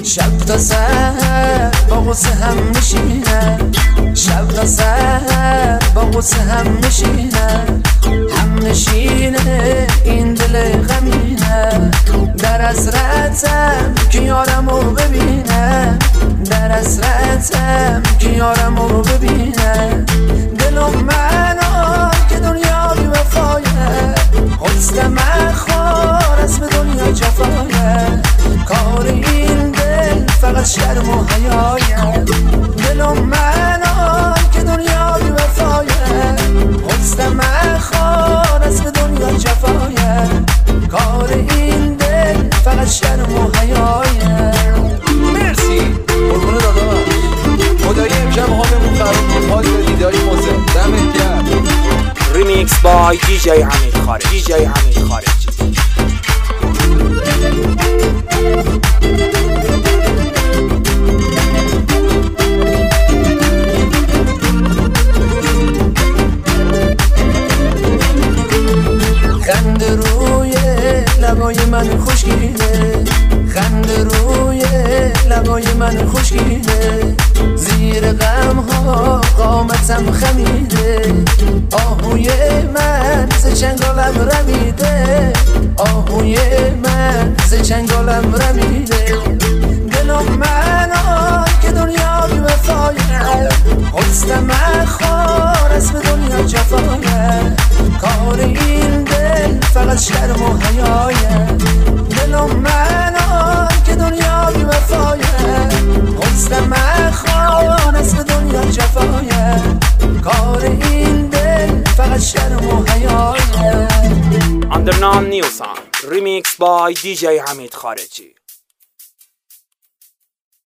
شب تا سر با غصه هم میشینم، شب تا سر با غصه هم میشینم، هم نشینه این دل غمینه. در حسرتم که یارمو ببینم، در حسرتم که یارمو ببینم. دلم منو که دنیا بی وفایه، حسن مخوار از به دنیا جفایه. کار این دل فقط شرم و حیایه. دلم منو که دنیا بی وفایه، حسن مخوار از به دنیا جفایه. کار این دل فقط شرم و حیایه. مرسی قربون داداش، خدایی امشب حالمون خراب بود. حال دیداری محسن دمت گرم. ریمیکس بای دی جی حمید خارج، دی جی حمید خارج. خنده روی لبای من خوشگیره، خنده روی لبای من خوشگیره. زیر غم ها قامتم خمیده، آهوی من ز چنگالم رمیده، آهوی من ز چنگالم رمیده. دلم منو که دنیا بی وفایه، حسن مخوار از به دنیا جفایه. کار این دل فقط شرم و حیایه. دلم منو که دنیا بی وفایه، حسن مخوار از به دنیا جفایه. کار این دل فقط شرم و حیایه. Under non new song, remix by DJ حمید خارجی.